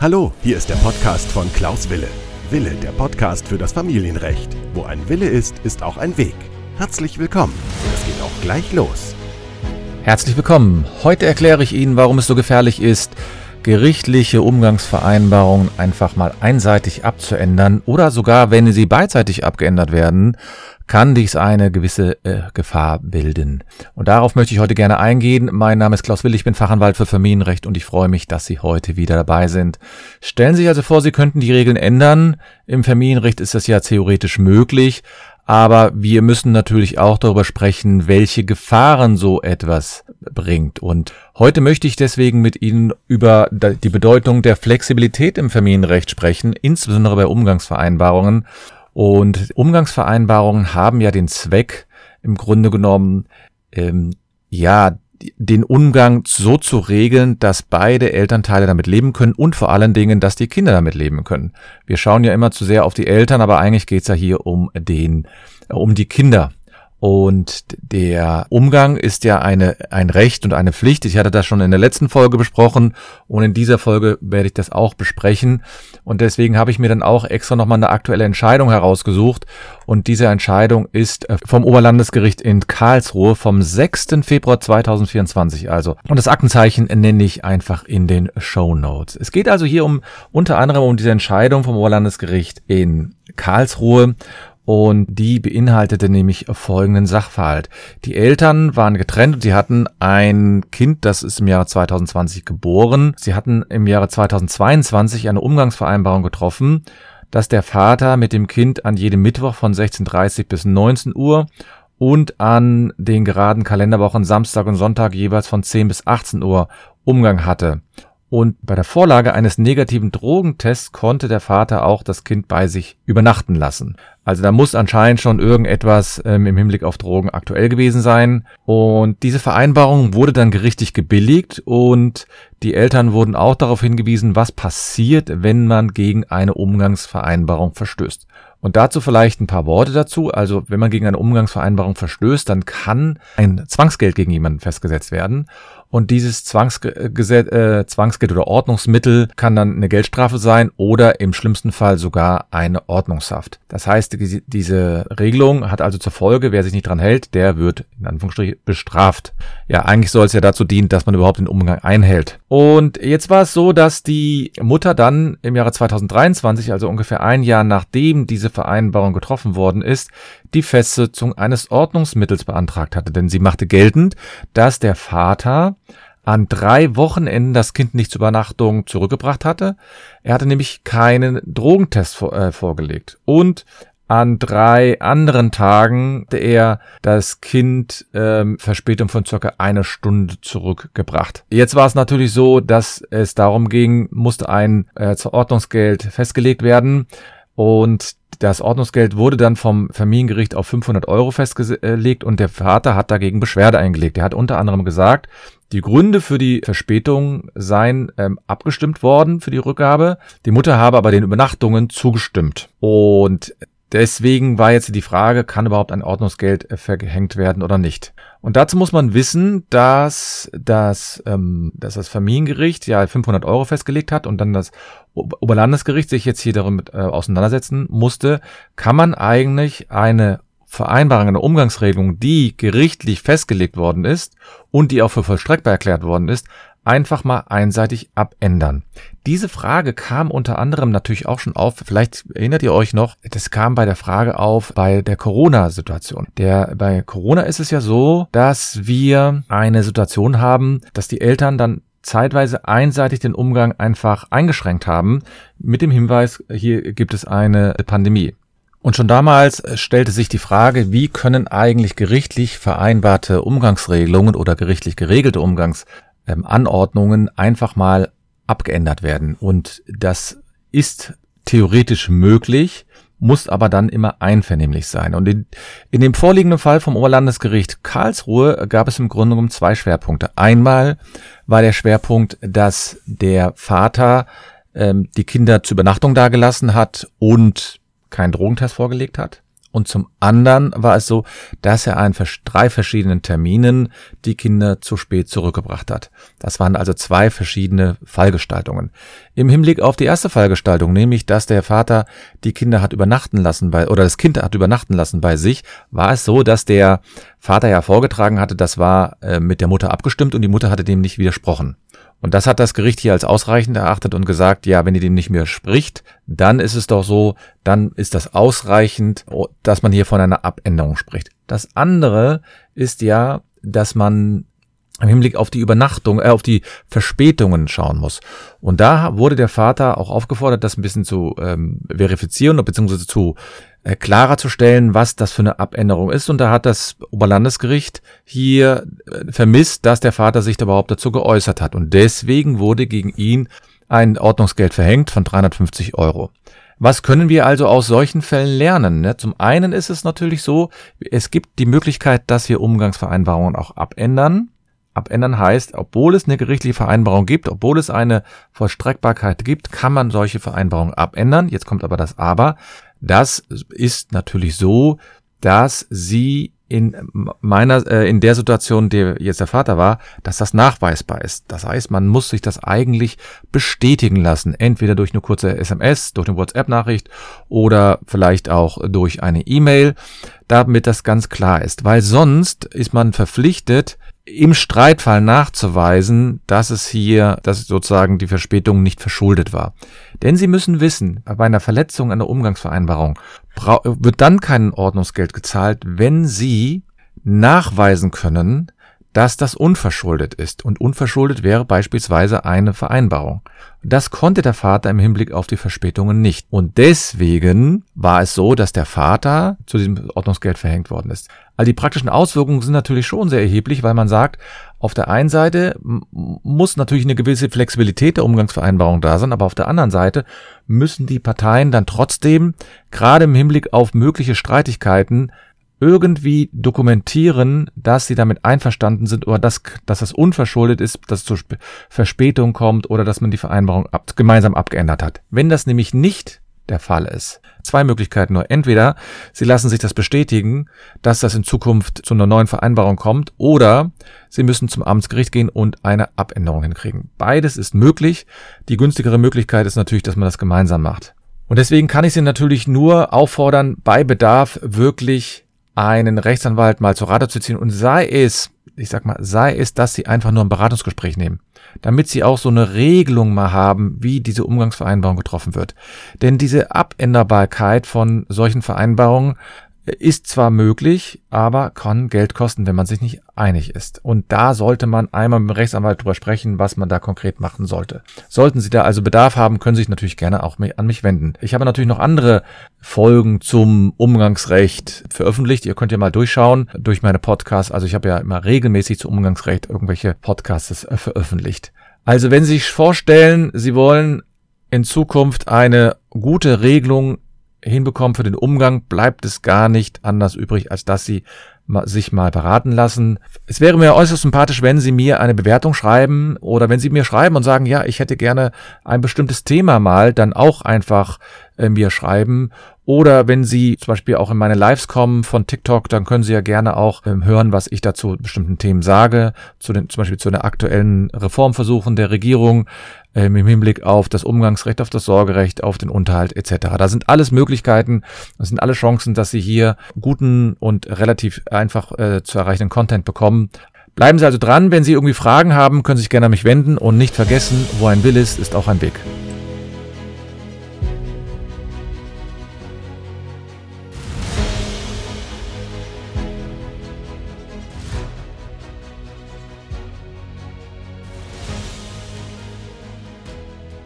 Hallo, hier ist der Podcast von Klaus Wille. Wille, der Podcast für das Familienrecht. Wo ein Wille ist, ist auch ein Weg. Herzlich willkommen. Es geht auch gleich los. Herzlich willkommen. Heute erkläre ich Ihnen, warum es so gefährlich ist, gerichtliche Umgangsvereinbarungen einfach mal einseitig abzuändern oder sogar, wenn sie beidseitig abgeändert werden, kann dies eine gewisse Gefahr bilden. Und darauf möchte ich heute gerne eingehen. Mein Name ist Klaus Will, ich bin Fachanwalt für Familienrecht und ich freue mich, dass Sie heute wieder dabei sind. Stellen Sie sich also vor, Sie könnten die Regeln ändern. Im Familienrecht ist das ja theoretisch möglich, aber wir müssen natürlich auch darüber sprechen, welche Gefahren so etwas bringt. Und heute möchte ich deswegen mit Ihnen über die Bedeutung der Flexibilität im Familienrecht sprechen, insbesondere bei Umgangsvereinbarungen. Und Umgangsvereinbarungen haben ja den Zweck, im Grunde genommen, den Umgang so zu regeln, dass beide Elternteile damit leben können und vor allen Dingen, dass die Kinder damit leben können. Wir schauen ja immer zu sehr auf die Eltern, aber eigentlich geht es ja hier um die Kinder. Und der Umgang ist ja ein Recht und eine Pflicht. Ich hatte das schon in der letzten Folge besprochen und in dieser Folge werde ich das auch besprechen. Und deswegen habe ich mir dann auch extra nochmal eine aktuelle Entscheidung herausgesucht. Und diese Entscheidung ist vom Oberlandesgericht in Karlsruhe vom 6. Februar 2024 also. Und das Aktenzeichen nenne ich einfach in den Shownotes. Es geht also hier unter anderem um diese Entscheidung vom Oberlandesgericht in Karlsruhe. Und die beinhaltete nämlich folgenden Sachverhalt. Die Eltern waren getrennt und sie hatten ein Kind, das ist im Jahre 2020 geboren. Sie hatten im Jahre 2022 eine Umgangsvereinbarung getroffen, dass der Vater mit dem Kind an jedem Mittwoch von 16:30 bis 19 Uhr und an den geraden Kalenderwochen Samstag und Sonntag jeweils von 10 bis 18 Uhr Umgang hatte. Und bei der Vorlage eines negativen Drogentests konnte der Vater auch das Kind bei sich übernachten lassen. Also da muss anscheinend schon irgendetwas im Hinblick auf Drogen aktuell gewesen sein. Und diese Vereinbarung wurde dann gerichtlich gebilligt und die Eltern wurden auch darauf hingewiesen, was passiert, wenn man gegen eine Umgangsvereinbarung verstößt. Und dazu vielleicht ein paar Worte dazu. Also wenn man gegen eine Umgangsvereinbarung verstößt, dann kann ein Zwangsgeld gegen jemanden festgesetzt werden. Und dieses Zwangsgeld oder Ordnungsmittel kann dann eine Geldstrafe sein oder im schlimmsten Fall sogar eine Ordnungshaft. Das heißt, diese Regelung hat also zur Folge, wer sich nicht dran hält, der wird in Anführungsstrichen bestraft. Ja, eigentlich soll es ja dazu dienen, dass man überhaupt den Umgang einhält. Und jetzt war es so, dass die Mutter dann im Jahre 2023, also ungefähr ein Jahr nachdem diese Vereinbarung getroffen worden ist, die Festsetzung eines Ordnungsmittels beantragt hatte. Denn sie machte geltend, dass der Vater an 3 Wochenenden das Kind nicht zur Übernachtung zurückgebracht hatte. Er hatte nämlich keinen Drogentest vorgelegt. Und an 3 anderen Tagen hatte er das Kind Verspätung von circa 1 Stunde zurückgebracht. Jetzt war es natürlich so, dass es darum ging, musste ein Ordnungsgeld festgelegt werden. Und das Ordnungsgeld wurde dann vom Familiengericht auf 500 € festgelegt und der Vater hat dagegen Beschwerde eingelegt. Er hat unter anderem gesagt, die Gründe für die Verspätung seien abgestimmt worden für die Rückgabe. Die Mutter habe aber den Übernachtungen zugestimmt. Und deswegen war jetzt die Frage, kann überhaupt ein Ordnungsgeld verhängt werden oder nicht? Und dazu muss man wissen, dass das Familiengericht ja 500 € festgelegt hat und dann das Oberlandesgericht sich jetzt hier damit auseinandersetzen musste, kann man eigentlich eine Vereinbarung, eine Umgangsregelung, die gerichtlich festgelegt worden ist und die auch für vollstreckbar erklärt worden ist, einfach mal einseitig abändern. Diese Frage kam unter anderem natürlich auch schon auf, vielleicht erinnert ihr euch noch, das kam bei der Frage auf bei der Corona-Situation. Bei Corona ist es ja so, dass wir eine Situation haben, dass die Eltern dann zeitweise einseitig den Umgang einfach eingeschränkt haben, mit dem Hinweis, hier gibt es eine Pandemie. Und schon damals stellte sich die Frage, wie können eigentlich gerichtlich vereinbarte Umgangsregelungen oder gerichtlich geregelte Umgangsanordnungen einfach mal abgeändert werden. Und das ist theoretisch möglich, muss aber dann immer einvernehmlich sein. Und in dem vorliegenden Fall vom Oberlandesgericht Karlsruhe gab es im Grunde genommen 2 Schwerpunkte. Einmal war der Schwerpunkt, dass der Vater die Kinder zur Übernachtung dagelassen hat und keinen Drogentest vorgelegt hat. Und zum anderen war es so, dass er an 3 verschiedenen Terminen die Kinder zu spät zurückgebracht hat. Das waren also 2 verschiedene Fallgestaltungen. Im Hinblick auf die erste Fallgestaltung, nämlich, dass der Vater die Kinder hat übernachten lassen oder das Kind hat übernachten lassen bei sich, war es so, dass der Vater ja vorgetragen hatte, das war mit der Mutter abgestimmt und die Mutter hatte dem nicht widersprochen. Und das hat das Gericht hier als ausreichend erachtet und gesagt, ja, wenn ihr dem nicht mehr spricht, dann ist es doch so, dann ist das ausreichend, dass man hier von einer Abänderung spricht. Das andere ist ja, dass man im Hinblick auf die Übernachtung, auf die Verspätungen schauen muss. Und da wurde der Vater auch aufgefordert, das ein bisschen zu verifizieren bzw. zu klarer zu stellen, was das für eine Abänderung ist. Und da hat das Oberlandesgericht hier vermisst, dass der Vater sich da überhaupt dazu geäußert hat. Und deswegen wurde gegen ihn ein Ordnungsgeld verhängt von 350 €. Was können wir also aus solchen Fällen lernen? Zum einen ist es natürlich so, es gibt die Möglichkeit, dass wir Umgangsvereinbarungen auch abändern. Abändern heißt, obwohl es eine gerichtliche Vereinbarung gibt, obwohl es eine Vollstreckbarkeit gibt, kann man solche Vereinbarungen abändern. Jetzt kommt aber das Aber. Das ist natürlich so, dass sie in der Situation, der jetzt der Vater war, dass das nachweisbar ist. Das heißt, man muss sich das eigentlich bestätigen lassen, entweder durch eine kurze SMS, durch eine WhatsApp-Nachricht oder vielleicht auch durch eine E-Mail, damit das ganz klar ist. Weil sonst ist man verpflichtet, im Streitfall nachzuweisen, dass sozusagen die Verspätung nicht verschuldet war. Denn Sie müssen wissen, bei einer Verletzung einer Umgangsvereinbarung wird dann kein Ordnungsgeld gezahlt, wenn Sie nachweisen können, dass das unverschuldet ist. Und unverschuldet wäre beispielsweise eine Vereinbarung. Das konnte der Vater im Hinblick auf die Verspätungen nicht. Und deswegen war es so, dass der Vater zu diesem Ordnungsgeld verhängt worden ist. Also die praktischen Auswirkungen sind natürlich schon sehr erheblich, weil man sagt, auf der einen Seite muss natürlich eine gewisse Flexibilität der Umgangsvereinbarung da sein, aber auf der anderen Seite müssen die Parteien dann trotzdem, gerade im Hinblick auf mögliche Streitigkeiten, irgendwie dokumentieren, dass sie damit einverstanden sind oder dass das unverschuldet ist, dass es zur Verspätung kommt oder dass man die Vereinbarung gemeinsam abgeändert hat. Wenn das nämlich nicht der Fall ist, 2 Möglichkeiten nur. Entweder Sie lassen sich das bestätigen, dass das in Zukunft zu einer neuen Vereinbarung kommt, oder Sie müssen zum Amtsgericht gehen und eine Abänderung hinkriegen. Beides ist möglich. Die günstigere Möglichkeit ist natürlich, dass man das gemeinsam macht. Und deswegen kann ich Sie natürlich nur auffordern, bei Bedarf wirklich einen Rechtsanwalt mal zu Rate zu ziehen und sei es, dass Sie einfach nur ein Beratungsgespräch nehmen, damit Sie auch so eine Regelung mal haben, wie diese Umgangsvereinbarung getroffen wird. Denn diese Abänderbarkeit von solchen Vereinbarungen ist zwar möglich, aber kann Geld kosten, wenn man sich nicht einig ist. Und da sollte man einmal mit dem Rechtsanwalt drüber sprechen, was man da konkret machen sollte. Sollten Sie da also Bedarf haben, können Sie sich natürlich gerne auch an mich wenden. Ich habe natürlich noch andere Folgen zum Umgangsrecht veröffentlicht. Ihr könnt ja mal durchschauen durch meine Podcasts. Also ich habe ja immer regelmäßig zum Umgangsrecht irgendwelche Podcasts veröffentlicht. Also wenn Sie sich vorstellen, Sie wollen in Zukunft eine gute Regelung hinbekommen für den Umgang, bleibt es gar nicht anders übrig, als dass Sie sich mal beraten lassen. Es wäre mir äußerst sympathisch, wenn Sie mir eine Bewertung schreiben oder wenn Sie mir schreiben und sagen, ja, ich hätte gerne ein bestimmtes Thema mal, dann auch einfach mir schreiben. Oder wenn Sie zum Beispiel auch in meine Lives kommen von TikTok, dann können Sie ja gerne auch hören, was ich dazu bestimmten Themen sage, zum Beispiel zu den aktuellen Reformversuchen der Regierung, im Hinblick auf das Umgangsrecht, auf das Sorgerecht, auf den Unterhalt etc. Da sind alles Möglichkeiten, das sind alle Chancen, dass Sie hier guten und relativ einfach zu erreichenden Content bekommen. Bleiben Sie also dran, wenn Sie irgendwie Fragen haben, können Sie sich gerne an mich wenden und nicht vergessen, wo ein Wille ist, ist auch ein Weg.